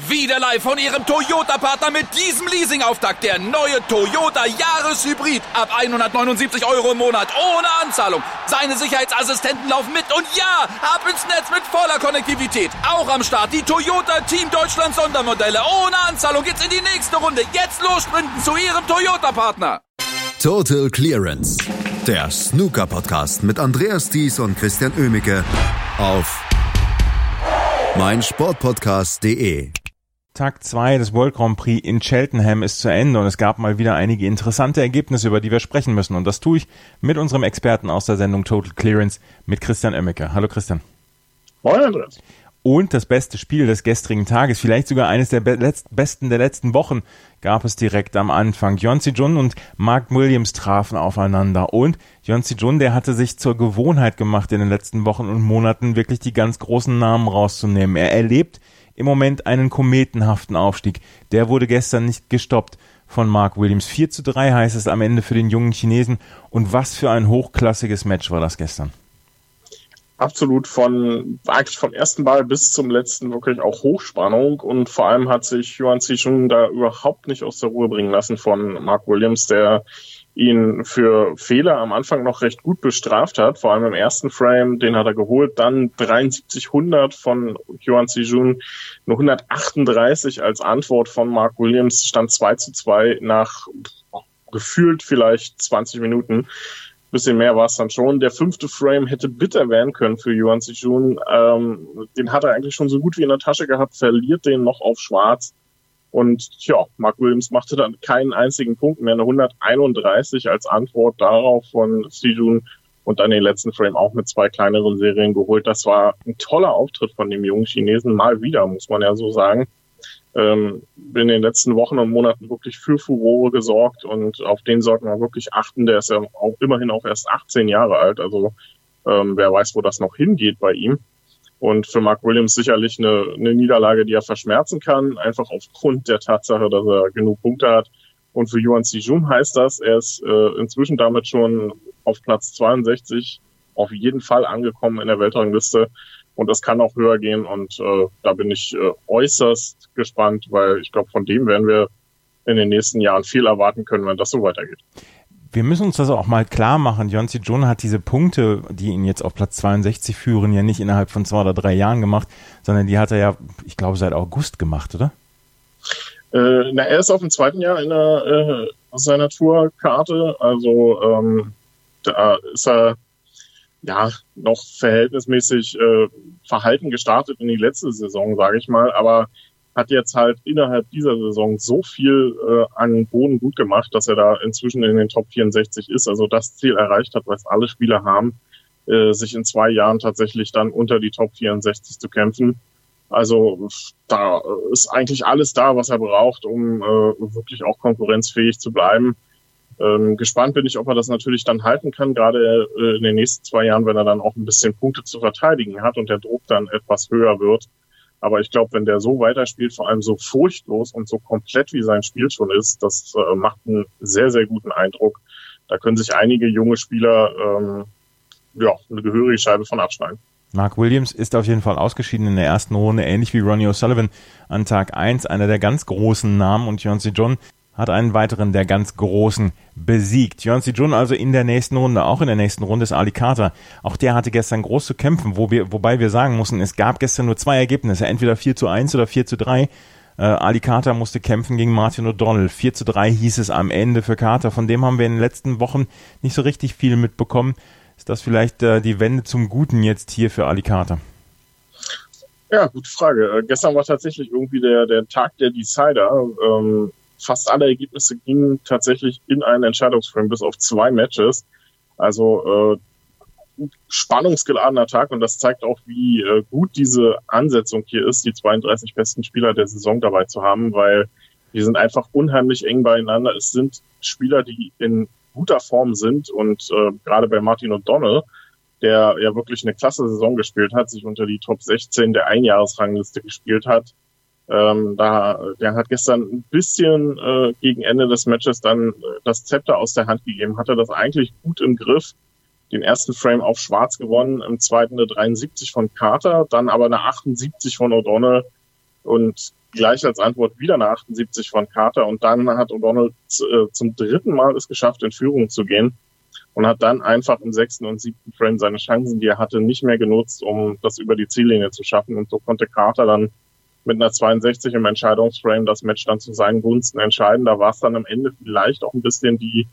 Wieder live von Ihrem Toyota-Partner mit diesem Leasing-Auftakt. Der neue Toyota Jahreshybrid. Ab 179 € im Monat. Ohne Anzahlung. Seine Sicherheitsassistenten laufen mit. Und ja, ab ins Netz mit voller Konnektivität. Auch am Start die Toyota Team Deutschland Sondermodelle. Ohne Anzahlung geht's in die nächste Runde. Jetzt los sprinten zu Ihrem Toyota-Partner. Total Clearance. Der Snooker-Podcast mit Andreas Thies und Christian Oemicke auf meinsportpodcast.de. Tag 2 des World Grand Prix in Cheltenham ist zu Ende und es gab mal wieder einige interessante Ergebnisse, über die wir sprechen müssen. Und das tue ich mit unserem Experten aus der Sendung Total Clearance, mit Christian Oemicke. Hallo Christian. Moin Andreas. Und das beste Spiel des gestrigen Tages, vielleicht sogar eines der besten der letzten Wochen, gab es direkt am Anfang. Hyunsu Jun und Mark Williams trafen aufeinander. Und Hyunsu Jun, der hatte sich zur Gewohnheit gemacht, in den letzten Wochen und Monaten wirklich die ganz großen Namen rauszunehmen. Er erlebt im Moment einen kometenhaften Aufstieg. Der wurde gestern nicht gestoppt von Mark Williams. 4:3 heißt es am Ende für den jungen Chinesen. Und was für ein hochklassiges Match war das gestern. Absolut vom ersten Ball bis zum letzten wirklich auch Hochspannung, und vor allem hat sich Hyunsu Jun da überhaupt nicht aus der Ruhe bringen lassen von Mark Williams, der ihn für Fehler am Anfang noch recht gut bestraft hat, vor allem im ersten Frame, den hat er geholt, dann 73-100 von Hyunsu Jun, nur 138 als Antwort von Mark Williams, stand 2:2 nach gefühlt vielleicht 20 Minuten. Bisschen mehr war es dann schon. Der 5. Frame hätte bitter werden können für Hyunsu Jun. Den hat er eigentlich schon so gut wie in der Tasche gehabt, verliert den noch auf Schwarz. Und ja, Mark Williams machte dann keinen einzigen Punkt mehr. Eine 131 als Antwort darauf von Sijun und dann den letzten Frame auch mit 2 kleineren Serien geholt. Das war ein toller Auftritt von dem jungen Chinesen. Mal wieder, muss man ja so sagen. In den letzten Wochen und Monaten wirklich für Furore gesorgt, und auf den sollten wir wirklich achten. Der ist ja auch immerhin auch erst 18 Jahre alt, also wer weiß, wo das noch hingeht bei ihm. Und für Mark Williams sicherlich eine Niederlage, die er verschmerzen kann, einfach aufgrund der Tatsache, dass er genug Punkte hat. Und für Hyunsu Jun heißt das, er ist inzwischen damit schon auf Platz 62 auf jeden Fall angekommen in der Weltrangliste. Und das kann auch höher gehen, und da bin ich äußerst gespannt, weil ich glaube, von dem werden wir in den nächsten Jahren viel erwarten können, wenn das so weitergeht. Wir müssen uns das auch mal klar machen. Hyunsu Jun hat diese Punkte, die ihn jetzt auf Platz 62 führen, ja nicht innerhalb von 2 oder 3 Jahren gemacht, sondern die hat er ja, ich glaube, seit August gemacht, oder? Er ist auf dem 2. Jahr in seiner Tourkarte, also da ist er ja noch verhältnismäßig verhalten gestartet in die letzte Saison, sage ich mal, aber hat jetzt halt innerhalb dieser Saison so viel an Boden gut gemacht, dass er da inzwischen in den Top 64 ist, also das Ziel erreicht hat, was alle Spieler haben, sich in 2 Jahren tatsächlich dann unter die Top 64 zu kämpfen. Also da ist eigentlich alles da, was er braucht, um wirklich auch konkurrenzfähig zu bleiben. Gespannt bin ich, ob er das natürlich dann halten kann, gerade in den nächsten 2 Jahren, wenn er dann auch ein bisschen Punkte zu verteidigen hat und der Druck dann etwas höher wird. Aber ich glaube, wenn der so weiterspielt, vor allem so furchtlos und so komplett wie sein Spiel schon ist, das macht einen sehr, sehr guten Eindruck. Da können sich einige junge Spieler eine gehörige Scheibe von abschneiden. Mark Williams ist auf jeden Fall ausgeschieden in der ersten Runde, ähnlich wie Ronnie O'Sullivan an Tag 1, einer der ganz großen Namen, und Hyunsu Jun hat einen weiteren der ganz Großen besiegt. Hyunsu Jun also in der nächsten Runde. Auch in der nächsten Runde ist Ali Carter. Auch der hatte gestern groß zu kämpfen, wobei wir sagen mussten, es gab gestern nur 2 Ergebnisse, entweder 4:1 oder 4:3. Ali Carter musste kämpfen gegen Martin O'Donnell. 4:3 hieß es am Ende für Carter. Von dem haben wir in den letzten Wochen nicht so richtig viel mitbekommen. Ist das vielleicht die Wende zum Guten jetzt hier für Ali Carter? Ja, gute Frage. Gestern war tatsächlich irgendwie der Tag der Decider. Fast alle Ergebnisse gingen tatsächlich in einen Entscheidungsframe, bis auf 2 Matches. Also spannungsgeladener Tag, und das zeigt auch, wie gut diese Ansetzung hier ist, die 32 besten Spieler der Saison dabei zu haben, weil die sind einfach unheimlich eng beieinander. Es sind Spieler, die in guter Form sind, und gerade bei Martin O'Donnell, der ja wirklich eine klasse Saison gespielt hat, sich unter die Top 16 der Einjahresrangliste gespielt hat, der hat gestern ein bisschen gegen Ende des Matches dann das Zepter aus der Hand gegeben, hatte das eigentlich gut im Griff, den ersten Frame auf Schwarz gewonnen, im zweiten eine 73 von Carter, dann aber eine 78 von O'Donnell, Und gleich als Antwort wieder eine 78 von Carter. Und dann hat O'Donnell zum dritten Mal es geschafft, in Führung zu gehen. Und hat dann einfach im 6. und 7. Frame seine Chancen, die er hatte, nicht mehr genutzt, um das über die Ziellinie zu schaffen. Und so konnte Carter dann mit einer 62 im Entscheidungsframe das Match dann zu seinen Gunsten entscheiden. Da war es dann am Ende vielleicht auch ein bisschen die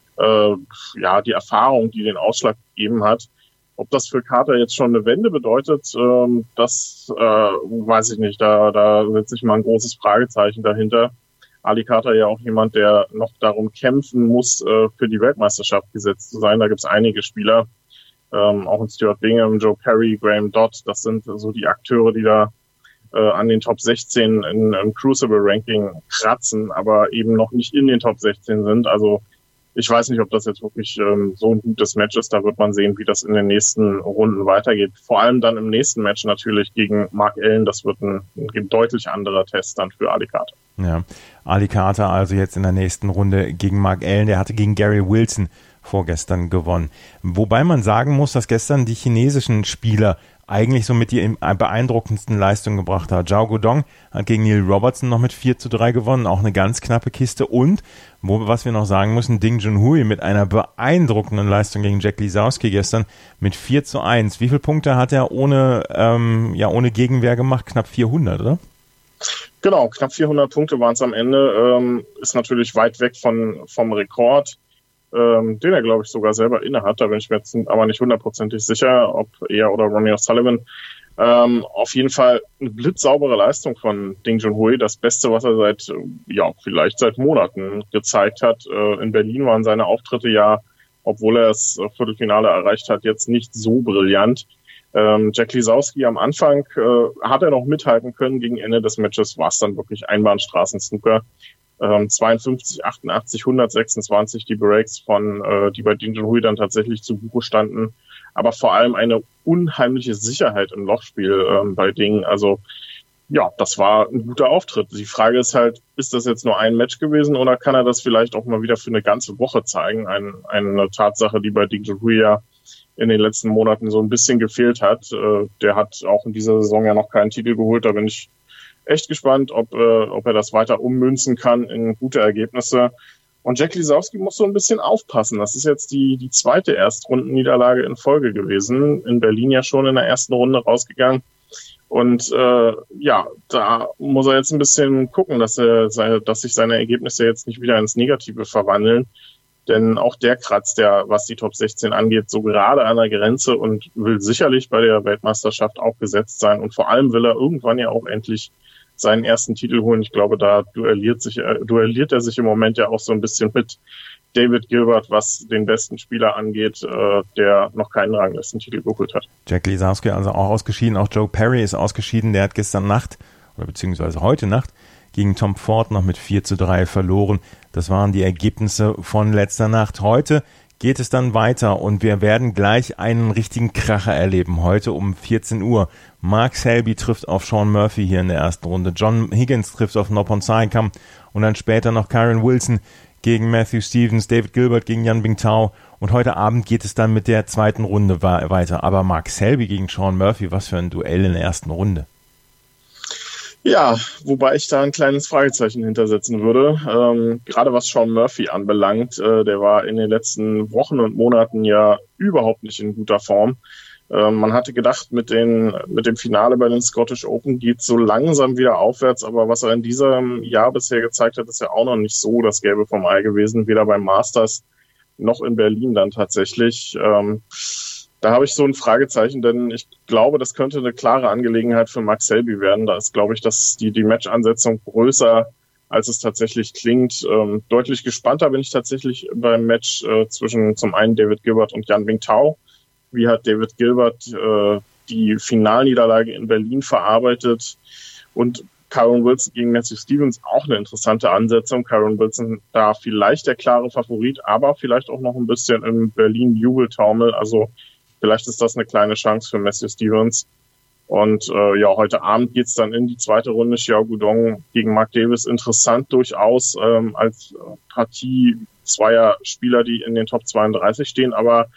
Erfahrung, die den Ausschlag gegeben hat. Ob das für Carter jetzt schon eine Wende bedeutet, das weiß ich nicht. Da setze ich mal ein großes Fragezeichen dahinter. Ali Carter ja auch jemand, der noch darum kämpfen muss, für die Weltmeisterschaft gesetzt zu sein. Da gibt es einige Spieler, auch in Stuart Bingham, Joe Perry, Graham Dodd. Das sind so die Akteure, die da an den Top 16 im Crucible-Ranking kratzen, aber eben noch nicht in den Top 16 sind. Also ich weiß nicht, ob das jetzt wirklich so ein gutes Match ist. Da wird man sehen, wie das in den nächsten Runden weitergeht. Vor allem dann im nächsten Match natürlich gegen Mark Allen. Das wird ein deutlich anderer Test dann für Ali Carter. Ja, Ali Carter also jetzt in der nächsten Runde gegen Mark Allen. Der hatte gegen Gary Wilson vorgestern gewonnen. Wobei man sagen muss, dass gestern die chinesischen Spieler eigentlich so mit die beeindruckendsten Leistungen gebracht haben. Zhao Guodong hat gegen Neil Robertson noch mit 4:3 gewonnen, auch eine ganz knappe Kiste. Und, was wir noch sagen müssen, Ding Junhui mit einer beeindruckenden Leistung gegen Jack Lisowski gestern mit 4:1. Wie viele Punkte hat er ohne Gegenwehr gemacht? Knapp 400, oder? Genau, knapp 400 Punkte waren es am Ende. Ist natürlich weit weg vom Rekord, den er, glaube ich, sogar selber inne hat. Da bin ich mir jetzt aber nicht hundertprozentig sicher, ob er oder Ronnie O'Sullivan. Auf jeden Fall eine blitzsaubere Leistung von Ding Junhui. Das Beste, was er vielleicht seit Monaten gezeigt hat. In Berlin waren seine Auftritte ja, obwohl er das Viertelfinale erreicht hat, jetzt nicht so brillant. Jack Lisowski am Anfang hat er noch mithalten können. Gegen Ende des Matches war es dann wirklich Einbahnstraßen-Snooker. 52, 88, 126 die Breaks die bei Ding Junhui dann tatsächlich zu Buche standen. Aber vor allem eine unheimliche Sicherheit im Lochspiel bei Ding. Also ja, das war ein guter Auftritt. Die Frage ist halt, ist das jetzt nur ein Match gewesen oder kann er das vielleicht auch mal wieder für eine ganze Woche zeigen? Eine Tatsache, die bei Ding Junhui ja in den letzten Monaten so ein bisschen gefehlt hat. Der hat auch in dieser Saison ja noch keinen Titel geholt. Da bin ich echt gespannt, ob er das weiter ummünzen kann in gute Ergebnisse. Und Jack Lisowski muss so ein bisschen aufpassen. Das ist jetzt die zweite Erstrundenniederlage in Folge gewesen. In Berlin ja schon in der ersten Runde rausgegangen. Und da muss er jetzt ein bisschen gucken, dass sich seine Ergebnisse jetzt nicht wieder ins Negative verwandeln. Denn auch der kratzt ja, was die Top 16 angeht, so gerade an der Grenze und will sicherlich bei der Weltmeisterschaft auch gesetzt sein. Und vor allem will er irgendwann ja auch endlich seinen ersten Titel holen. Ich glaube, da duelliert er sich im Moment ja auch so ein bisschen mit David Gilbert, was den besten Spieler angeht, der noch keinen Ranglistentitel geholt hat. Jack Lisowski also auch ausgeschieden. Auch Joe Perry ist ausgeschieden. Der hat gestern Nacht oder beziehungsweise heute Nacht gegen Tom Ford noch mit 4:3 verloren. Das waren die Ergebnisse von letzter Nacht. Heute geht es dann weiter und wir werden gleich einen richtigen Kracher erleben. Heute um 14 Uhr. Mark Selby trifft auf Sean Murphy hier in der ersten Runde. John Higgins trifft auf Noppon Saikam und dann später noch Kyron Wilson gegen Matthew Stevens, David Gilbert gegen Yan Bingtao und heute Abend geht es dann mit der zweiten Runde weiter. Aber Mark Selby gegen Sean Murphy, was für ein Duell in der ersten Runde. Ja, wobei ich da ein kleines Fragezeichen hintersetzen würde. Gerade was Sean Murphy anbelangt, der war in den letzten Wochen und Monaten ja überhaupt nicht in guter Form. Man hatte gedacht, mit dem Finale bei den Scottish Open geht so langsam wieder aufwärts, aber was er in diesem Jahr bisher gezeigt hat, ist ja auch noch nicht so das Gelbe vom Ei gewesen, weder beim Masters noch in Berlin dann tatsächlich. Da habe ich so ein Fragezeichen, denn ich glaube, das könnte eine klare Angelegenheit für Mark Selby werden. Da ist, glaube ich, dass die Match-Ansetzung größer, als es tatsächlich klingt. Deutlich gespannter bin ich tatsächlich beim Match zwischen zum einen David Gilbert und Yan Bingtao. Wie hat David Gilbert die Finalniederlage in Berlin verarbeitet? Und Kyron Wilson gegen Matthew Stevens, auch eine interessante Ansetzung. Kyron Wilson da vielleicht der klare Favorit, aber vielleicht auch noch ein bisschen im Berlin-Jubeltaumel. Also vielleicht ist das eine kleine Chance für Matthew Stevens. Und heute Abend geht's dann in die zweite Runde. Xiao Guodong gegen Mark Davis. Interessant durchaus als Partie zweier Spieler, die in den Top 32 stehen. Aber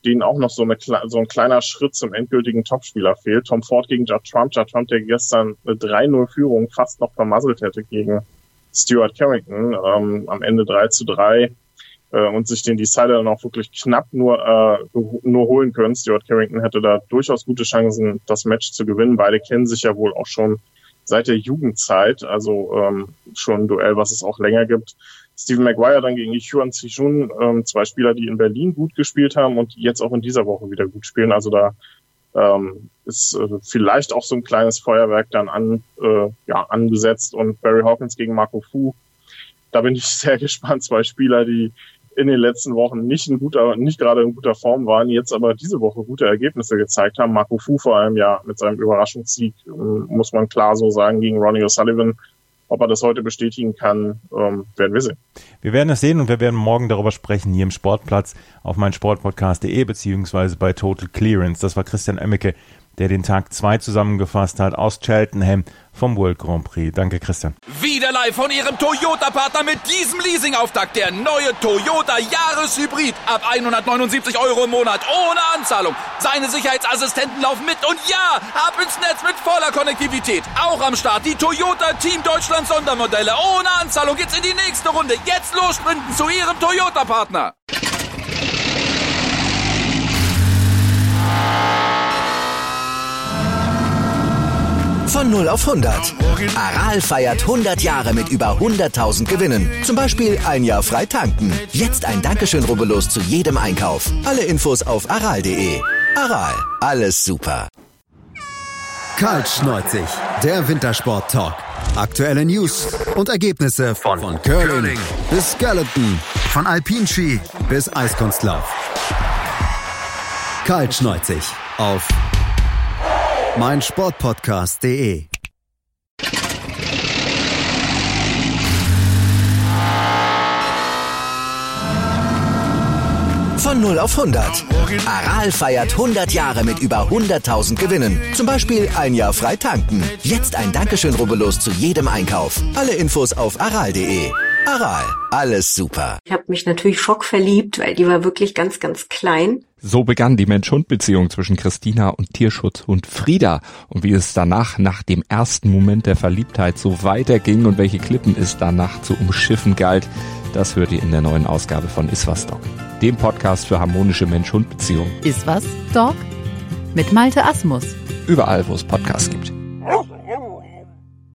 denen auch noch so ein kleiner Schritt zum endgültigen Topspieler fehlt. Tom Ford gegen Judd Trump, der gestern eine 3-0-Führung fast noch vermasselt hätte gegen Stuart Carrington, am Ende 3-3, und sich den Decider dann auch wirklich knapp nur holen können. Stuart Carrington hätte da durchaus gute Chancen, das Match zu gewinnen. Beide kennen sich ja wohl auch schon seit der Jugendzeit, also schon ein Duell, was es auch länger gibt. Stephen Maguire dann gegen Hyun Si-jun, zwei Spieler, die in Berlin gut gespielt haben und die jetzt auch in dieser Woche wieder gut spielen. Also da ist vielleicht auch so ein kleines Feuerwerk dann angesetzt. Und Barry Hawkins gegen Marco Fu, da bin ich sehr gespannt. Zwei Spieler, die in den letzten Wochen nicht gerade in guter Form waren, jetzt aber diese Woche gute Ergebnisse gezeigt haben. Marco Fu vor allem ja mit seinem Überraschungssieg, muss man klar so sagen, gegen Ronnie O'Sullivan. Ob er das heute bestätigen kann, werden wir sehen. Wir werden es sehen und wir werden morgen darüber sprechen hier im Sportplatz auf meinsportpodcast.de beziehungsweise bei Total Clearance. Das war Christian Oemmeke, der den Tag 2 zusammengefasst hat aus Cheltenham vom World Grand Prix. Danke, Christian. Wieder live von Ihrem Toyota-Partner mit diesem Leasing-Auftakt. Der neue Toyota Jahreshybrid. Ab 179 € im Monat. Ohne Anzahlung. Seine Sicherheitsassistenten laufen mit. Und ja, ab ins Netz mit voller Konnektivität. Auch am Start die Toyota Team Deutschland Sondermodelle. Ohne Anzahlung geht's in die nächste Runde. Jetzt los sprinten zu Ihrem Toyota-Partner. Von 0 auf 100. Aral feiert 100 Jahre mit über 100.000 Gewinnen. Zum Beispiel ein Jahr frei tanken. Jetzt ein Dankeschön, rubbellos zu jedem Einkauf. Alle Infos auf aral.de. Aral, alles super. Kaltschneuzig, der Wintersport-Talk. Aktuelle News und Ergebnisse von Curling bis Skeleton, von Alpinski bis Eiskunstlauf. Kaltschneuzig auf meinsportpodcast.de. Von 0 auf 100. Aral feiert 100 Jahre mit über 100.000 Gewinnen. Zum Beispiel ein Jahr frei tanken. Jetzt ein Dankeschön, rubbellos zu jedem Einkauf. Alle Infos auf aral.de. Aral, alles super. Ich habe mich natürlich schockverliebt, weil die war wirklich ganz, ganz klein. So begann die Mensch-Hund-Beziehung zwischen Christina und Tierschutzhund Frieda. Und wie es danach, nach dem ersten Moment der Verliebtheit, so weiterging und welche Klippen es danach zu umschiffen galt, das hört ihr in der neuen Ausgabe von Iswas Dog, dem Podcast für harmonische Mensch-Hund-Beziehungen. Iswas Dog? Mit Malte Asmus. Überall, wo es Podcasts gibt.